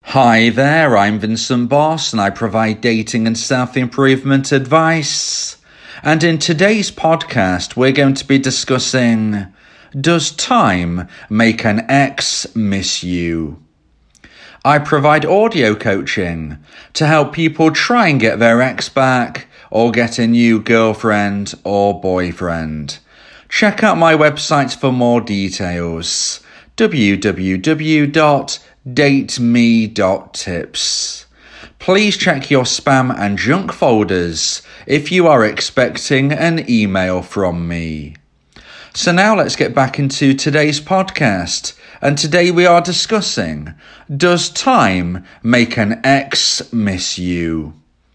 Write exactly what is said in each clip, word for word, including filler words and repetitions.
Hi there, I'm Vincent Boss and I provide dating and self-improvement advice. And in today's podcast, we're going to be discussing, does time make an ex miss you? I provide audio coaching to help people try and get their ex back or get a new girlfriend or boyfriend. Check out my website for more details, w w w dot date me dot tips. Please check your spam and junk folders if you are expecting an email from me. So now let's get back into today's podcast. And today we are discussing, does time make an ex miss you?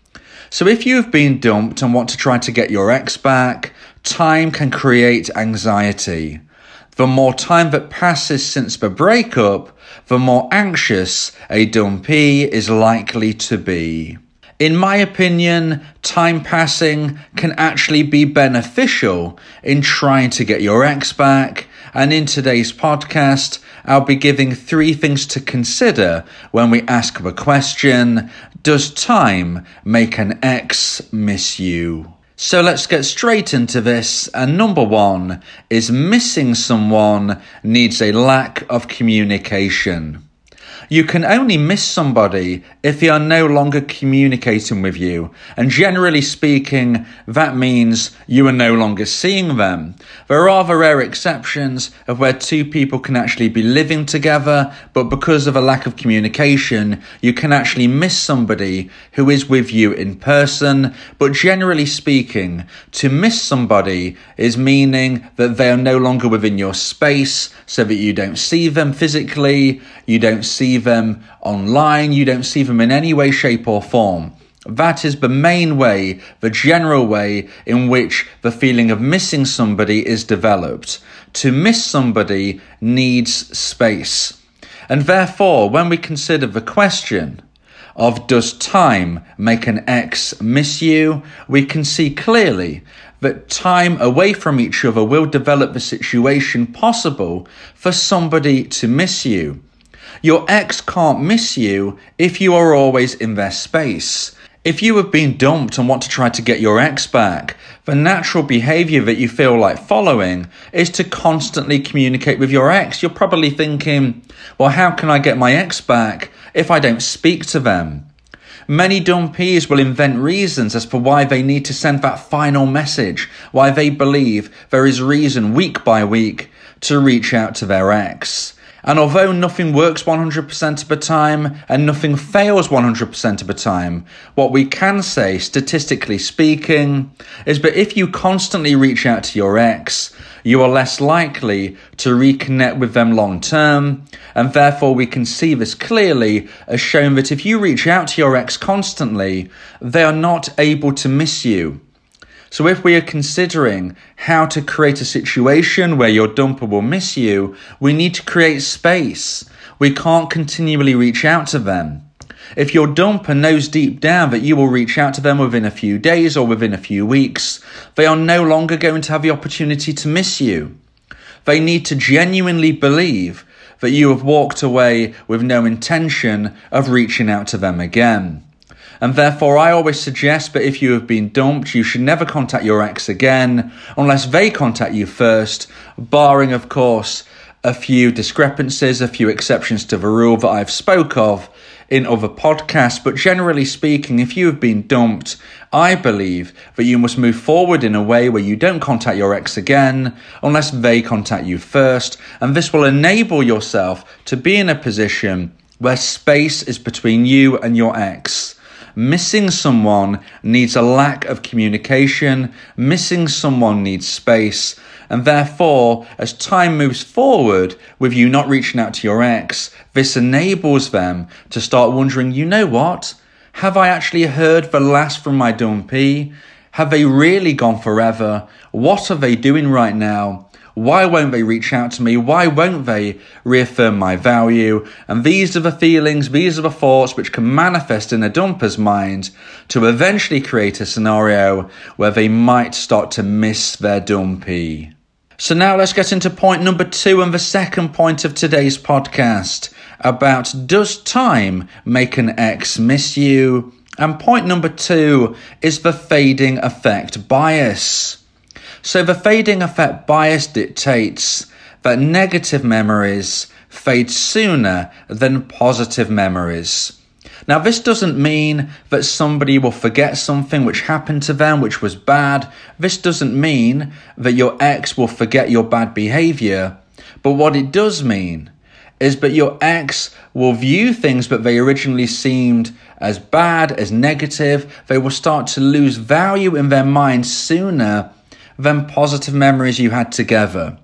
So if you've been dumped and want to try to get your ex back, time can create anxiety. The more time that passes since the breakup, the more anxious a dumpee is likely to be. In my opinion, time passing can actually be beneficial in trying to get your ex back, and in today's podcast, I'll be giving three things to consider when we ask the question, does time make an ex miss you? So let's get straight into this, and number one is missing someone needs a lack of communication. You can only miss somebody if they are no longer communicating with you. And generally speaking, that means you are no longer seeing them. There are the rare exceptions of where two people can actually be living together, but because of a lack of communication, you can actually miss somebody who is with you in person. But generally speaking, to miss somebody is meaning that they are no longer within your space, so that you don't see them physically, you don't see them online, you don't see them in any way, shape or form. That is the main way, the general way in which the feeling of missing somebody is developed. To miss somebody needs space. And therefore, when we consider the question of does time make an ex miss you, we can see clearly that time away from each other will develop the situation possible for somebody to miss you. Your ex can't miss you if you are always in their space. If you have been dumped and want to try to get your ex back, the natural behaviour that you feel like following is to constantly communicate with your ex. You're probably thinking, well, how can I get my ex back if I don't speak to them? Many dumpees will invent reasons as to why they need to send that final message, why they believe there is reason week by week to reach out to their ex. And although nothing works one hundred percent of the time and nothing fails one hundred percent of the time, what we can say, statistically speaking, is that if you constantly reach out to your ex, you are less likely to reconnect with them long term. And therefore we can see this clearly as shown that if you reach out to your ex constantly, they are not able to miss you. So if we are considering how to create a situation where your dumper will miss you, we need to create space. We can't continually reach out to them. If your dumper knows deep down that you will reach out to them within a few days or within a few weeks, they are no longer going to have the opportunity to miss you. They need to genuinely believe that you have walked away with no intention of reaching out to them again. And therefore, I always suggest that if you have been dumped, you should never contact your ex again unless they contact you first, barring, of course, a few discrepancies, a few exceptions to the rule that I've spoke of in other podcasts. But generally speaking, if you have been dumped, I believe that you must move forward in a way where you don't contact your ex again unless they contact you first. And this will enable yourself to be in a position where space is between you and your ex. Missing someone needs a lack of communication. Missing someone needs space. And therefore, as time moves forward with you not reaching out to your ex, this enables them to start wondering, you know what? Have I actually heard the last from my dumpee? Have they really gone forever? What are they doing right now? Why won't they reach out to me? Why won't they reaffirm my value? And these are the feelings, these are the thoughts which can manifest in a dumper's mind to eventually create a scenario where they might start to miss their dumpee. So now let's get into point number two and the second point of today's podcast. about does time make an ex miss you? And point number two is the fading effect bias. So the fading effect bias dictates that negative memories fade sooner than positive memories. Now, this doesn't mean that somebody will forget something which happened to them, which was bad. This doesn't mean that your ex will forget your bad behavior. But what it does mean is that your ex will view things that they originally seemed as bad, as negative. They will start to lose value in their mind sooner than positive memories you had together.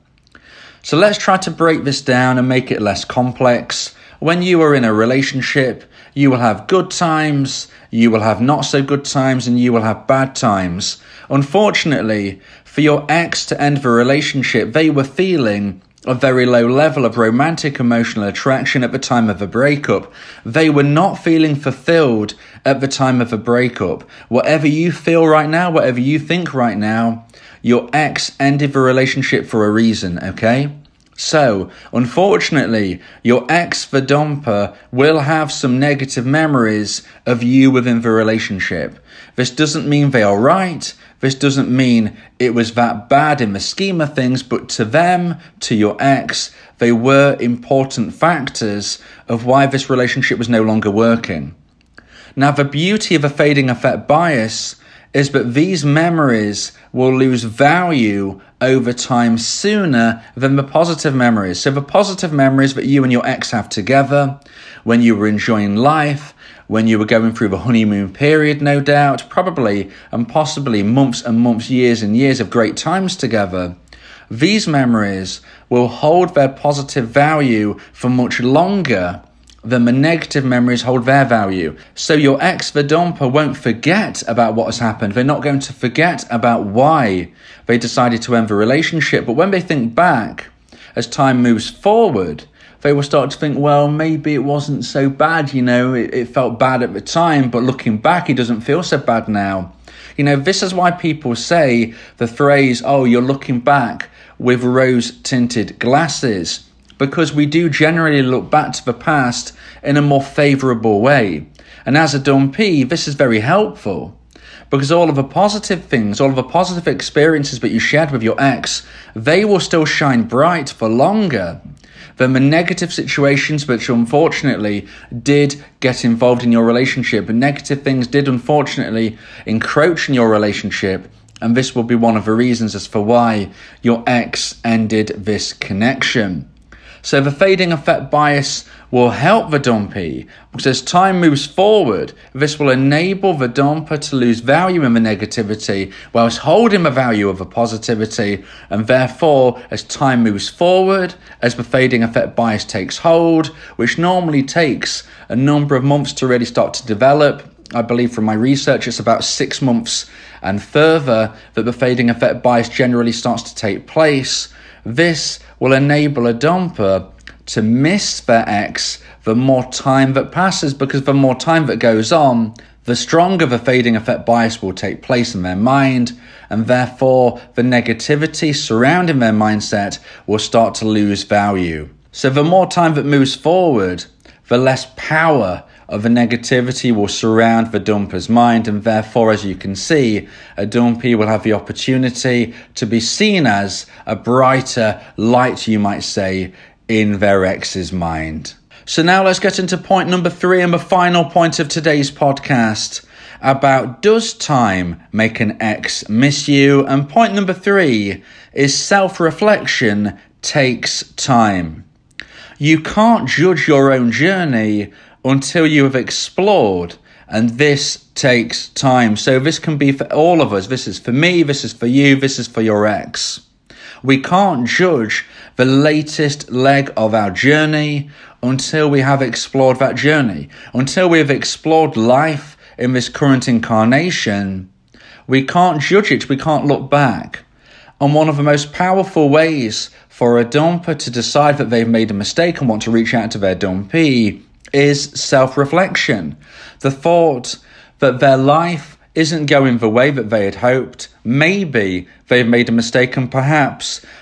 So let's try to break this down and make it less complex. When you are in a relationship, you will have good times, you will have not so good times, and you will have bad times. Unfortunately, for your ex to end the relationship, they were feeling a very low level of romantic emotional attraction at the time of the breakup. They were not feeling fulfilled at the time of the breakup. Whatever you feel right now, whatever you think right now, your ex ended the relationship for a reason, okay? So, unfortunately, your ex, the dumper, will have some negative memories of you within the relationship. This doesn't mean they are right. This doesn't mean it was that bad in the scheme of things, but to them, to your ex, they were important factors of why this relationship was no longer working. Now, the beauty of a fading effect bias is that these memories will lose value over time sooner than the positive memories. So the positive memories that you and your ex have together, when you were enjoying life, when you were going through the honeymoon period, no doubt, probably and possibly months and months, years and years of great times together, these memories will hold their positive value for much longer than the negative memories hold their value. So your ex, the dumper, won't forget about what has happened. They're not going to forget about why they decided to end the relationship. But when they think back, as time moves forward, they will start to think, well, maybe it wasn't so bad, you know, it, it felt bad at the time, but looking back, it doesn't feel so bad now. You know, this is why people say the phrase, oh, you're looking back with rose-tinted glasses, because we do generally look back to the past in a more favourable way. And as a dumpy, this is very helpful, because all of the positive things, all of the positive experiences that you shared with your ex, they will still shine bright for longer than the negative situations which unfortunately did get involved in your relationship. And negative things did unfortunately encroach in your relationship. And this will be one of the reasons as for why your ex ended this connection. So the fading effect bias will help the dumpy, because as time moves forward, this will enable the dumper to lose value in the negativity whilst holding the value of the positivity. And therefore, as time moves forward, as the fading effect bias takes hold, which normally takes a number of months to really start to develop, I believe from my research it's about six months and further that the fading effect bias generally starts to take place. This will enable a dumper to miss their ex the more time that passes, because the more time that goes on, the stronger the fading effect bias will take place in their mind, and therefore the negativity surrounding their mindset will start to lose value. So the more time that moves forward, the less power of the negativity will surround the dumper's mind, and therefore, as you can see, a dumpy will have the opportunity to be seen as a brighter light, you might say, in their ex's mind. So now let's get into point number three and the final point of today's podcast about does time make an ex miss you? And point number three is self-reflection takes time. You can't judge your own journey until you have explored, and this takes time. So this can be for all of us. This is for me, this is for you, this is for your ex. We can't judge the latest leg of our journey until we have explored that journey. Until we have explored life in this current incarnation, we can't judge it, we can't look back. And one of the most powerful ways for a dumper to decide that they've made a mistake and want to reach out to their dumpy is self-reflection. The thought that their life isn't going the way that they had hoped. Maybe they've made a mistake, and perhaps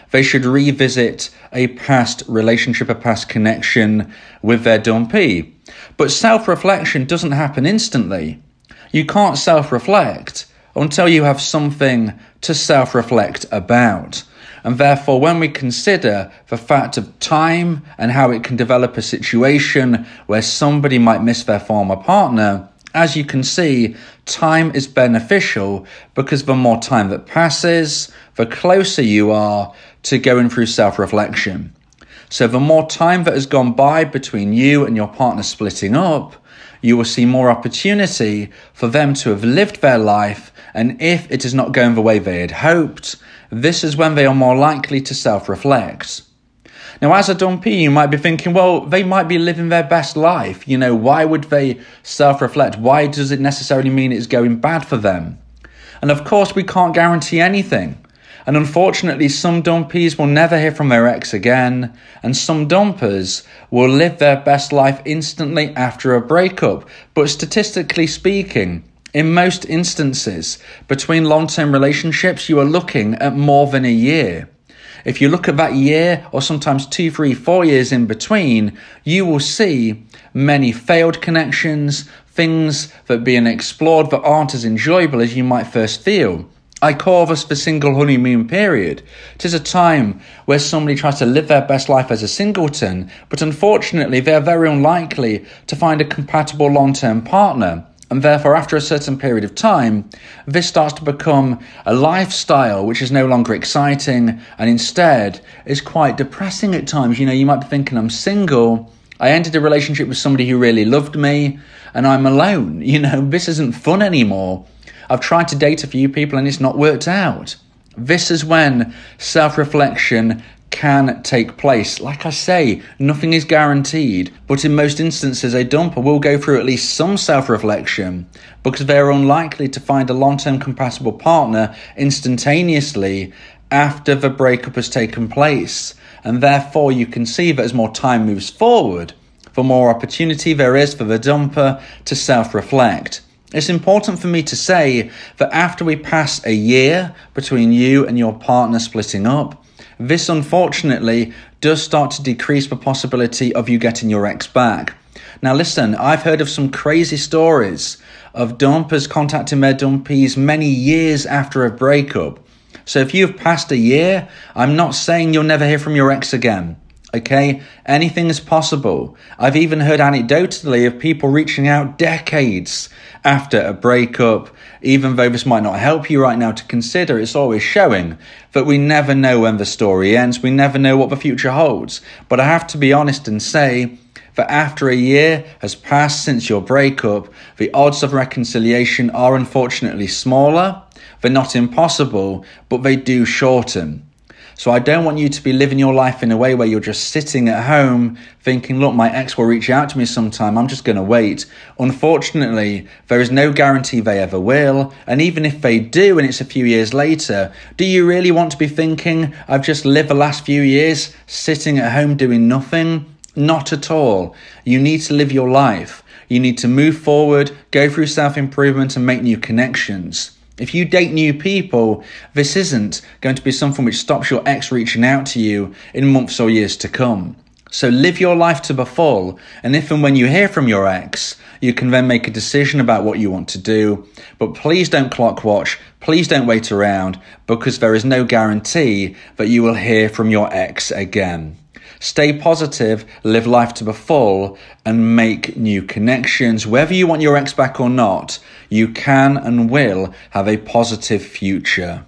they should revisit a past relationship, a past connection with their dumpee. But self-reflection doesn't happen instantly. You can't self-reflect until you have something to self-reflect about. And therefore, when we consider the fact of time and how it can develop a situation where somebody might miss their former partner, as you can see, time is beneficial because the more time that passes, the closer you are to going through self-reflection. So the more time that has gone by between you and your partner splitting up, you will see more opportunity for them to have lived their life, and if it is not going the way they had hoped, this is when they are more likely to self-reflect. Now, as a dumpee, you might be thinking, well, they might be living their best life. You know, why would they self-reflect? Why does it necessarily mean it's going bad for them? And of course, we can't guarantee anything. And unfortunately, some dumpees will never hear from their ex again, and some dumpers will live their best life instantly after a breakup. But statistically speaking, in most instances, between long-term relationships, you are looking at more than a year. If you look at that year, or sometimes two, three, four years in between, you will see many failed connections, things that are being explored that aren't as enjoyable as you might first feel. I call this the single honeymoon period. It is a time where somebody tries to live their best life as a singleton, but unfortunately they are very unlikely to find a compatible long-term partner. And therefore, after a certain period of time, this starts to become a lifestyle which is no longer exciting and instead is quite depressing at times. You know, you might be thinking, I'm single, I entered a relationship with somebody who really loved me, and I'm alone. You know, this isn't fun anymore. I've tried to date a few people and it's not worked out. This is when self-reflection can take place. Like I say, nothing is guaranteed, but in most instances a dumper will go through at least some self-reflection because they are unlikely to find a long-term compatible partner instantaneously after the breakup has taken place. And therefore you can see that as more time moves forward, the more opportunity there is for the dumper to self-reflect. It's important for me to say that after we pass a year between you and your partner splitting up, this unfortunately does start to decrease the possibility of you getting your ex back. Now listen, I've heard of some crazy stories of dumpers contacting their dumpees many years after a breakup. So if you've passed a year, I'm not saying you'll never hear from your ex again. Okay, anything is possible. I've even heard anecdotally of people reaching out decades after a breakup, even though this might not help you right now to consider. It's always showing that we never know when the story ends. We never know what the future holds. But I have to be honest and say that after a year has passed since your breakup, the odds of reconciliation are unfortunately smaller. They're not impossible, but they do shorten. So I don't want you to be living your life in a way where you're just sitting at home thinking, look, my ex will reach out to me sometime, I'm just going to wait. Unfortunately, there is no guarantee they ever will. And even if they do and it's a few years later, do you really want to be thinking, I've just lived the last few years sitting at home doing nothing? Not at all. You need to live your life. You need to move forward, go through self-improvement and make new connections. If you date new people, this isn't going to be something which stops your ex reaching out to you in months or years to come. So live your life to the full, and if and when you hear from your ex, you can then make a decision about what you want to do. But please don't clock watch, please don't wait around, because there is no guarantee that you will hear from your ex again. Stay positive, live life to the full, and make new connections. Whether you want your ex back or not, you can and will have a positive future.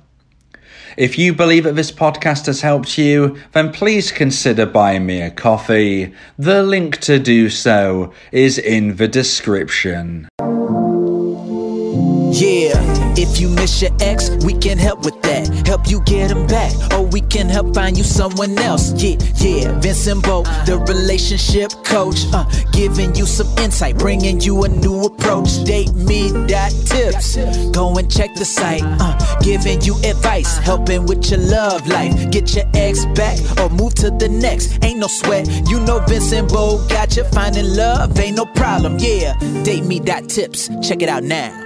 If you believe that this podcast has helped you, then please consider buying me a coffee. The link to do so is in the description. Yeah, if you miss your ex, we can help with that. Help you get him back, or we can help find you someone else. Yeah, yeah, Vincent Bo, the relationship coach, uh, giving you some insight, bringing you a new approach. Date me dot tips, go and check the site, uh, giving you advice, helping with your love life. Get your ex back, or move to the next. Ain't no sweat, you know Vincent Bo got you. Finding love ain't no problem. Yeah, date me dot tips, check it out now.